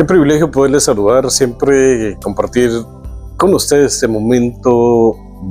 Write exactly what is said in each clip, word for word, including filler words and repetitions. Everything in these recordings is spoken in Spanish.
Qué privilegio poderles saludar, siempre compartir con ustedes este momento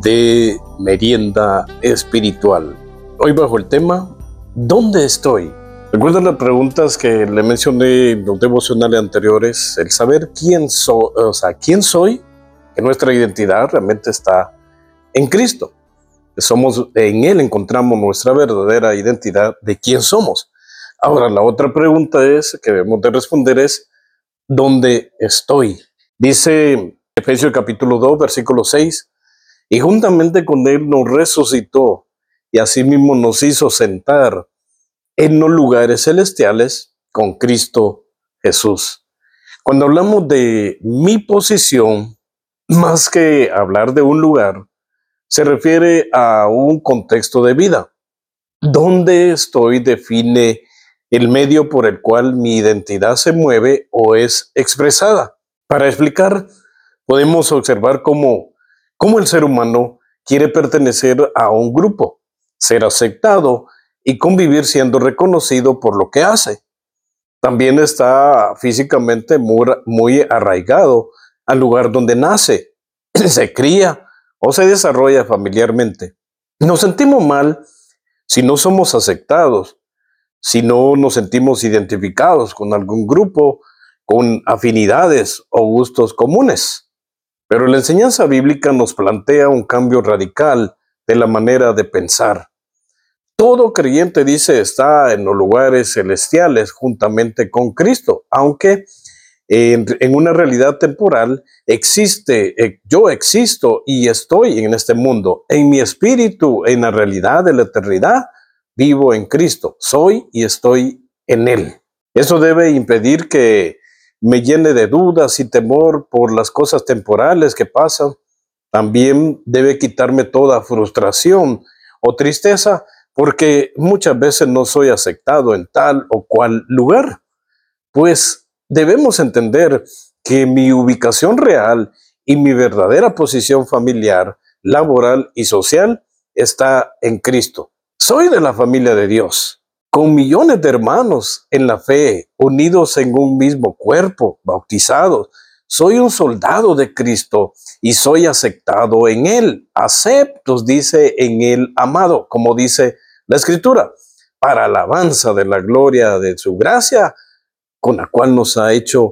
de merienda espiritual. Hoy bajo el tema, ¿dónde estoy? Recuerden las preguntas que le mencioné en los devocionales anteriores, el saber quién soy, o sea, quién soy, que nuestra identidad realmente está en Cristo. Somos, en Él encontramos nuestra verdadera identidad de quién somos. Ahora, la otra pregunta es, que debemos de responder es, ¿dónde estoy? Dice Efesios capítulo dos, versículo seis, y juntamente con Él nos resucitó y asimismo nos hizo sentar en los lugares celestiales con Cristo Jesús. Cuando hablamos de mi posición, más que hablar de un lugar, se refiere a un contexto de vida. ¿Dónde estoy? Define el medio por el cual mi identidad se mueve o es expresada. Para explicar, podemos observar cómo, cómo el ser humano quiere pertenecer a un grupo, ser aceptado y convivir siendo reconocido por lo que hace. También está físicamente muy, muy arraigado al lugar donde nace, se cría o se desarrolla familiarmente. Nos sentimos mal si no somos aceptados, si no nos sentimos identificados con algún grupo, con afinidades o gustos comunes. Pero la enseñanza bíblica nos plantea un cambio radical de la manera de pensar. Todo creyente, dice, está en los lugares celestiales juntamente con Cristo, aunque en, en una realidad temporal existe, eh, yo existo y estoy en este mundo. En mi espíritu, en la realidad de la eternidad, vivo en Cristo, soy y estoy en Él. Eso debe impedir que me llene de dudas y temor por las cosas temporales que pasan. También debe quitarme toda frustración o tristeza porque muchas veces no soy aceptado en tal o cual lugar. Pues debemos entender que mi ubicación real y mi verdadera posición familiar, laboral y social está en Cristo. Soy de la familia de Dios, con millones de hermanos en la fe, unidos en un mismo cuerpo, bautizados. Soy un soldado de Cristo y soy aceptado en Él. Aceptos, dice, en Él amado, como dice la Escritura, para alabanza de la gloria de su gracia, con la cual nos ha hecho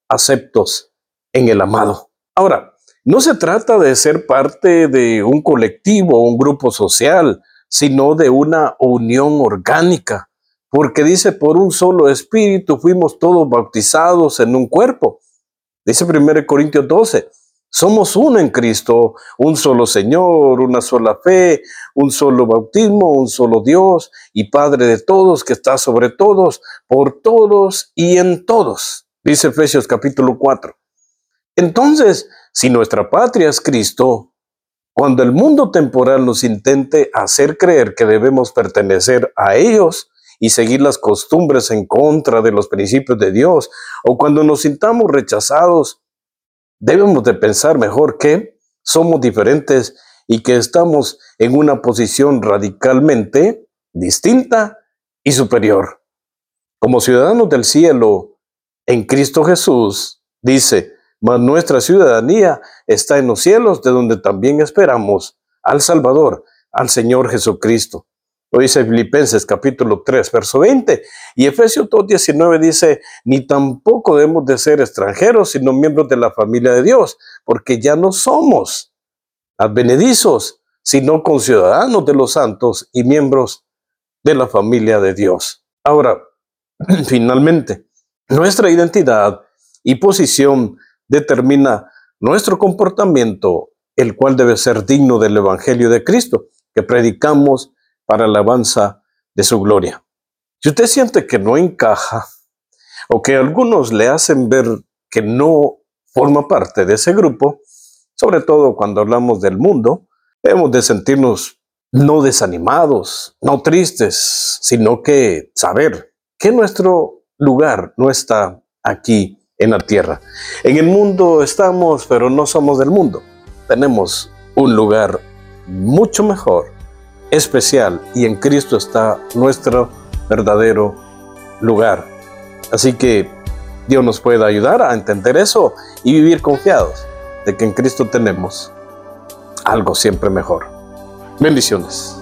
aceptos en el amado. Ahora, no se trata de ser parte de un colectivo o un grupo social, sino de una unión orgánica, porque dice, por un solo espíritu fuimos todos bautizados en un cuerpo. Dice primero Corintios doce, somos uno en Cristo, un solo Señor, una sola fe, un solo bautismo, un solo Dios y Padre de todos, que está sobre todos, por todos y en todos. Dice Efesios capítulo cuatro. Entonces, si nuestra patria es Cristo, cuando el mundo temporal nos intente hacer creer que debemos pertenecer a ellos y seguir las costumbres en contra de los principios de Dios, o cuando nos sintamos rechazados, debemos de pensar mejor que somos diferentes y que estamos en una posición radicalmente distinta y superior. Como ciudadanos del cielo, en Cristo Jesús, dice, mas nuestra ciudadanía está en los cielos, de donde también esperamos al Salvador, al Señor Jesucristo. Lo dice Filipenses capítulo tres, verso veinte. Y Efesios dos, diecinueve dice, ni tampoco debemos de ser extranjeros, sino miembros de la familia de Dios, porque ya no somos advenedizos, sino conciudadanos de los santos y miembros de la familia de Dios. Ahora, finalmente, nuestra identidad y posición determina nuestro comportamiento, el cual debe ser digno del Evangelio de Cristo, que predicamos para la alabanza de su gloria. Si usted siente que no encaja, o que algunos le hacen ver que no forma parte de ese grupo, sobre todo cuando hablamos del mundo, debemos de sentirnos no desanimados, no tristes, sino que saber que nuestro lugar no está aquí en la tierra. En el mundo estamos, pero no somos del mundo. Tenemos un lugar mucho mejor, especial, y en Cristo está nuestro verdadero lugar. Así que Dios nos pueda ayudar a entender eso y vivir confiados de que en Cristo tenemos algo siempre mejor. Bendiciones.